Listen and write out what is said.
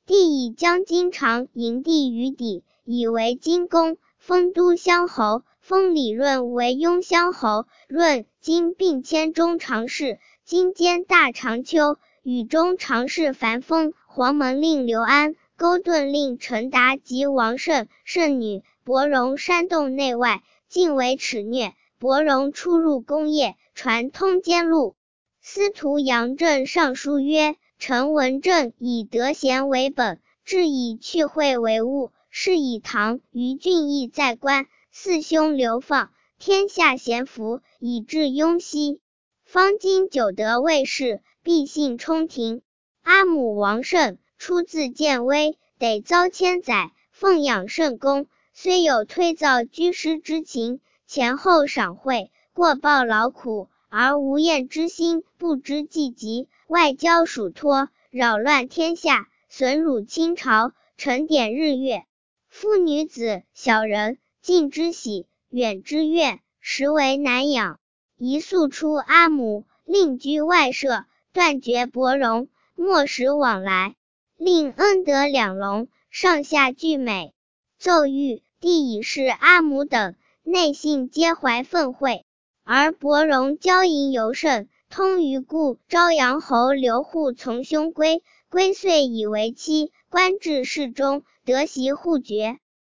帝以将金长营地于底，以为金公，封都乡侯，封李润为雍乡侯。润、金并迁中常侍，今兼大长秋，与中常侍樊丰、黄门令刘安、勾顿令陈达及王慎、慎女伯荣煽动内外，尽为耻虐。伯荣出入宫业，传通奸录。司徒杨震上书曰：臣闻政以德贤为本，治以趣会为务。是以唐于俊义在官，四兄流放，天下咸服，以致雍熙。方今久得卫士，必信冲庭。阿母王慎出自建威，得遭千载，奉养甚恭，虽有推造居师之情，前后赏惠，过报劳苦，而无厌之心，不知济急，外交属托，扰乱天下，损辱清朝，沉典日月。夫女子小人，近之喜，远之怨，实为难养。宜速出阿母，另居外舍，断绝伯荣，莫使往来。令恩德两隆，上下俱美。奏谕帝以是阿母等，内信皆怀愤恚，而伯荣骄淫尤甚，通于故昭阳侯刘护从兄归，归遂以为妻，官至侍中，得袭护爵。